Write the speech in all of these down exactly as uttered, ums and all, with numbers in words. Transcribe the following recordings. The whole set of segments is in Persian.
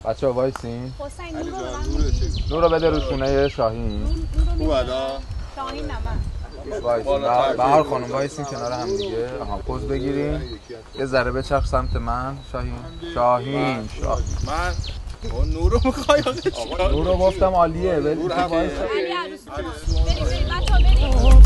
بچه ها وایسین. حسین نور رو بده. نور رو بده روشونه شاهین. خوب ادا. شاهین نه وایسین. بهار خانم وایسین کنار هم دیگه. آها پوز بگیریم. یه ذره بچرخ سمت من شاهین. شاهین. شاه. من اون نور رو میخوای آقا نور رو گفتم عالیه. ولی علی عروسی. بریم بریم بچه‌ها بریم.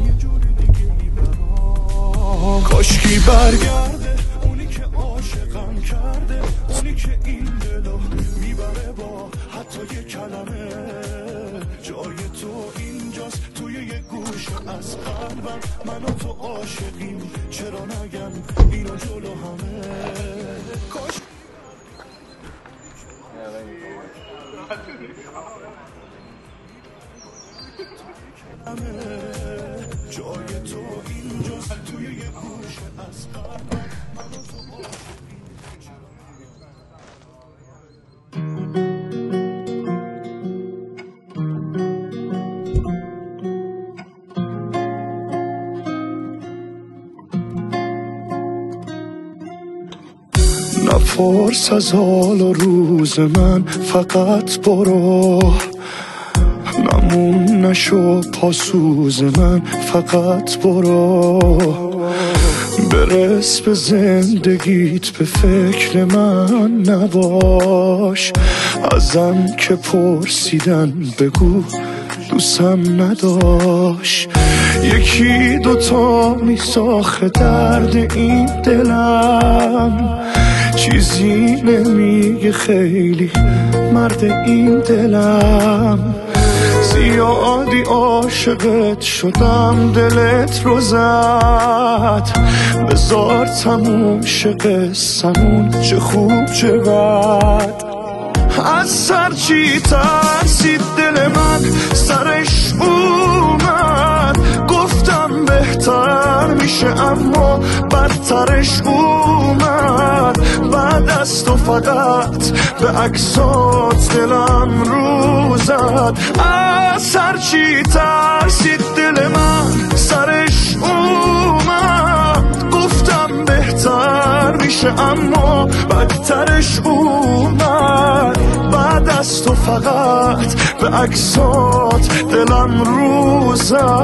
کاشکی برگرده اونی که عاشقم کرده، اونی که این دلو میبره با حتی یه کلمه. جای تو اینجاست توی یه گوش از قلبم، من و تو عاشقیم چرا نگم اینو جلو همه. کاش جای تو اینجاست توی یه گوش از قلبم، من و تو نپرس از حال و روز من، فقط برو. نمون نشو پاسوز من، فقط برو. برس به زندگیت، به فکر من نباش. ازم که پرسیدن بگو دوستم نداشت. یکی دوتا میساخه درد این دلم، چیزی نمیگه خیلی مرد این دلم. زیادی عاشقت شدم دلت رو زد، بذار تموم شه قصمون، چه خوب چه بد. از سر چی ترسید دل من سرش اومد، گفتم بهتر میشه اما بدترش اومد. بعد از تو فقط به عکسات دلم رو زد. از سر چی ترسید دل من سرش اومد، گفتم بهتر میشه اما بدترش اومد. بعد از تو فقط به عکسات دلم رو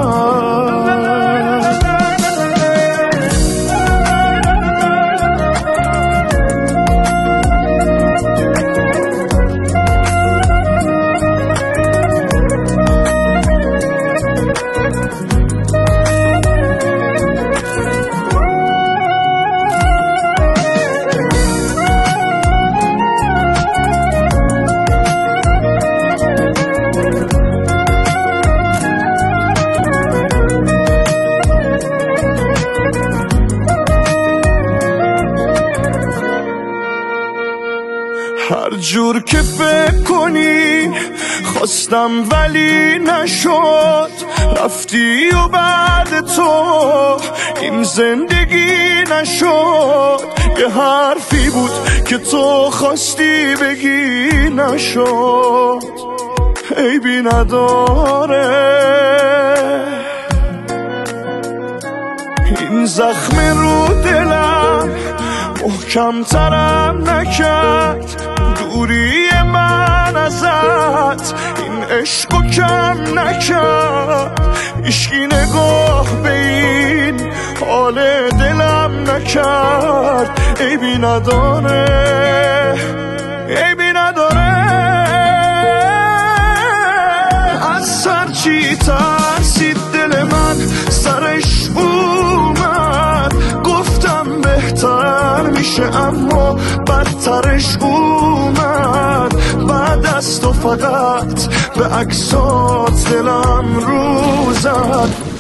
زد. هر جور که فکر کنی خواستم ولی نشد، رفتی و بعد تو این زندگی نشد. یه حرفی بود که تو خواستی بگی نشد، عیبی نداره. این زخم رو دلم محکم ترم نکرد، دوری من ازت این عشقو کم نکرد. عشقی نگاه به این حال دلم نکرد، عیبی نداره عیبی نداره. از سر چی ترسید دل من سرش اومد، گفتم بهتر میشه اما بدترش اومد. بعد از تو فقط به عکسات دلم رو زد.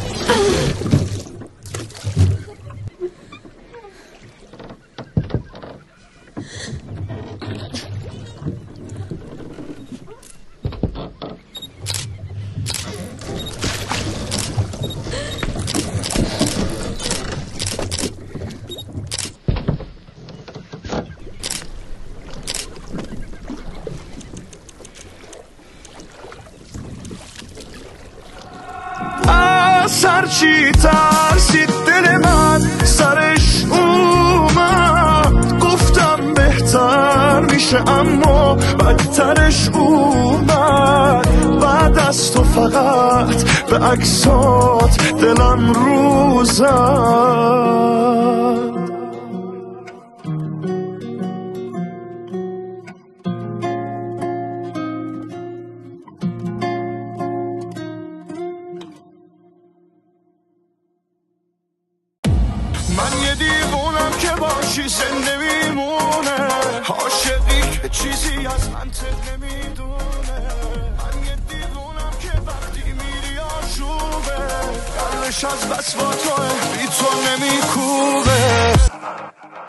سر چی ترسید دل من سرش اومد، گفتم بهتر میشه باشه اما بدترش اومد. بعد از تو فقط به عکسات دلم رو زد. من یه دیوونم که باشی زنده میمونه، عاشقی که چیزی از منطق نمیدونه. من یه دیوونم که وقتی میری آشوبه، قلبش از بس با توه بی تو نمیکوبه.